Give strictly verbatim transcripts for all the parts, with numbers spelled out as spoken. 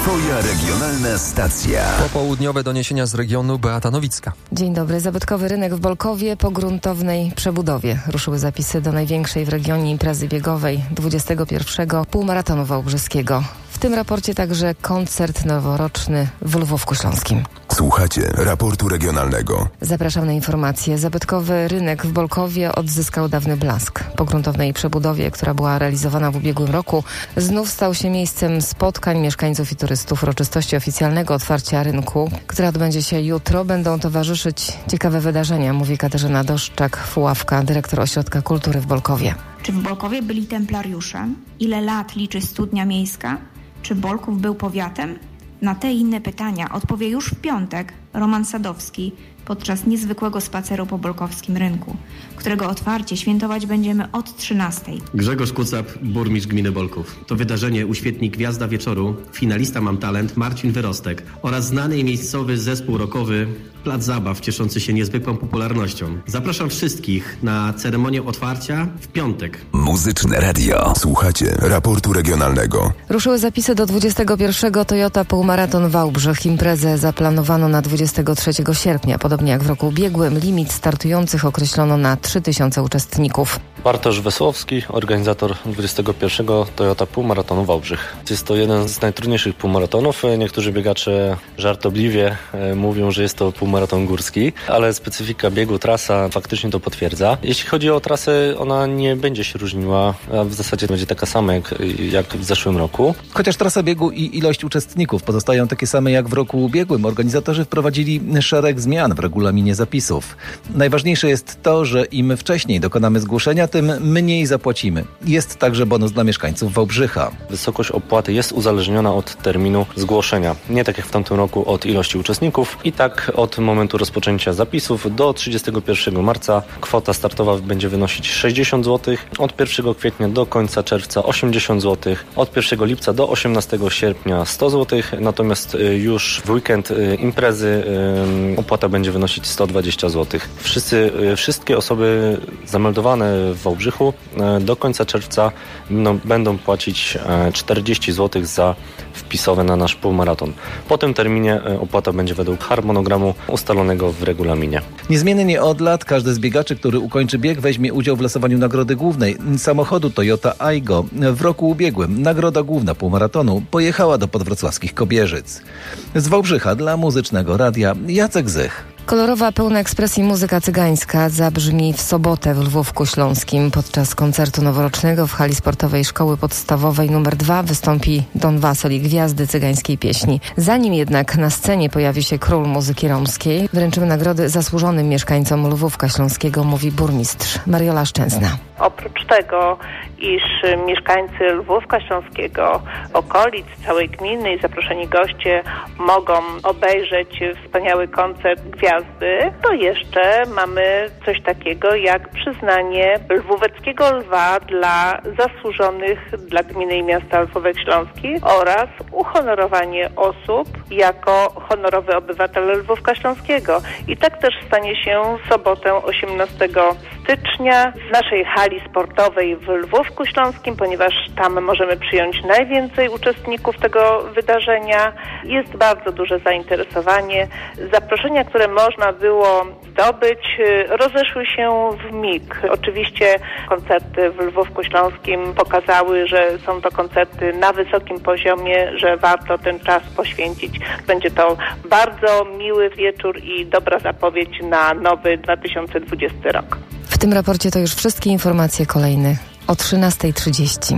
Twoja regionalna stacja. Popołudniowe doniesienia z regionu. Beata Nowicka. Dzień dobry. Zabytkowy rynek w Bolkowie po gruntownej przebudowie. Ruszyły zapisy do największej w regionie imprezy biegowej dwudziestego pierwszego półmaratonu wałbrzyskiego. W tym raporcie także koncert noworoczny w Lwówku Śląskim. Słuchacie raportu regionalnego. Zapraszam na informacje. Zabytkowy rynek w Bolkowie odzyskał dawny blask. Po gruntownej przebudowie, która była realizowana w ubiegłym roku, znów stał się miejscem spotkań mieszkańców i turystów. Uroczystości oficjalnego otwarcia rynku, która odbędzie się jutro, będą towarzyszyć ciekawe wydarzenia, mówi Katarzyna Doszczak-Fuławka, dyrektor Ośrodka Kultury w Bolkowie. Czy w Bolkowie byli templariusze? Ile lat liczy studnia miejska? Czy Bolków był powiatem? Na te i inne pytania odpowie już w piątek Roman Sadowski podczas niezwykłego spaceru po bolkowskim rynku, którego otwarcie świętować będziemy od trzynastej. Grzegorz Kucap, burmistrz gminy Bolków. To wydarzenie uświetni gwiazda wieczoru, finalista Mam Talent Marcin Wyrostek oraz znany i miejscowy zespół rockowy Plac Zabaw, cieszący się niezwykłą popularnością. Zapraszam wszystkich na ceremonię otwarcia w piątek. Muzyczne radio. Słuchacie raportu regionalnego. Ruszyły zapisy do dwudziestego pierwszego Toyota Półmaraton Wałbrzych. Imprezę zaplanowano na dwudziestego trzeciego sierpnia. Podobnie jak w roku ubiegłym, limit startujących określono na trzy tysiące uczestników. Bartosz Wesłowski, organizator dwudziestego pierwszego Toyota Półmaratonu Wałbrzych. Jest to jeden z najtrudniejszych półmaratonów. Niektórzy biegacze żartobliwie mówią, że jest to półmaraton górski, ale specyfika biegu, trasa faktycznie to potwierdza. Jeśli chodzi o trasę, ona nie będzie się różniła, a w zasadzie będzie taka sama jak, jak w zeszłym roku. Chociaż trasa biegu i ilość uczestników pozostają takie same jak w roku ubiegłym, organizatorzy wprowadzili szereg zmian w regulaminie zapisów. Najważniejsze jest to, że im wcześniej dokonamy zgłoszenia, tym mniej zapłacimy. Jest także bonus dla mieszkańców Wałbrzycha. Wysokość opłaty jest uzależniona od terminu zgłoszenia. Nie tak jak w tamtym roku od ilości uczestników. I tak od momentu rozpoczęcia zapisów do trzydziestego pierwszego marca kwota startowa będzie wynosić sześćdziesiąt złotych, od pierwszego kwietnia do końca czerwca osiemdziesiąt złotych, od pierwszego lipca do osiemnastego sierpnia sto złotych, natomiast już w weekend imprezy opłata będzie wynosić sto dwadzieścia złotych. Wszyscy, wszystkie osoby zameldowane w Wałbrzychu do końca czerwca no, będą płacić czterdzieści złotych za wpisowe na nasz półmaraton. Po tym terminie opłata będzie według harmonogramu ustalonego w regulaminie. Niezmiennie od lat każdy z biegaczy, który ukończy bieg, weźmie udział w losowaniu nagrody głównej samochodu Toyota Aygo. W roku ubiegłym nagroda główna półmaratonu pojechała do podwrocławskich Kobierzyc. Z Wałbrzycha dla Muzycznego Radia Jacek Zych. Kolorowa, pełna ekspresji muzyka cygańska zabrzmi w sobotę w Lwówku Śląskim. Podczas koncertu noworocznego w hali sportowej Szkoły Podstawowej numer dwa wystąpi Don Wasel i gwiazdy cygańskiej pieśni. Zanim jednak na scenie pojawi się król muzyki romskiej, wręczymy nagrody zasłużonym mieszkańcom Lwówka Śląskiego, mówi burmistrz Mariola Szczęsna. Oprócz tego, iż mieszkańcy Lwówka Śląskiego, okolic, całej gminy i zaproszeni goście mogą obejrzeć wspaniały koncert gwiazdy, to jeszcze mamy coś takiego jak przyznanie Lwóweckiego Lwa dla zasłużonych dla gminy i miasta Lwówek Śląski oraz uhonorowanie osób jako honorowy obywatel Lwówka Śląskiego. I tak też stanie się w sobotę osiemnastego stycznia w naszej hali sportowej w Lwówku Śląskim, ponieważ tam możemy przyjąć najwięcej uczestników tego wydarzenia. Jest bardzo duże zainteresowanie. Zaproszenia, które można było zdobyć, rozeszły się w mig. Oczywiście koncerty w Lwówku Śląskim pokazały, że są to koncerty na wysokim poziomie, że warto ten czas poświęcić. Będzie to bardzo miły wieczór i dobra zapowiedź na nowy dwa tysiące dwudziesty rok. W tym raporcie to już wszystkie informacje, kolejne o trzynasta trzydzieści.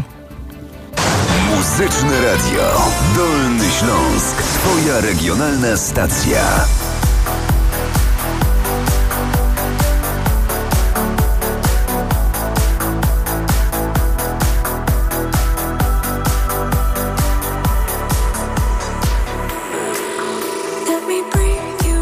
Muzyczne Radio Dolny Śląsk. Twoja regionalna stacja.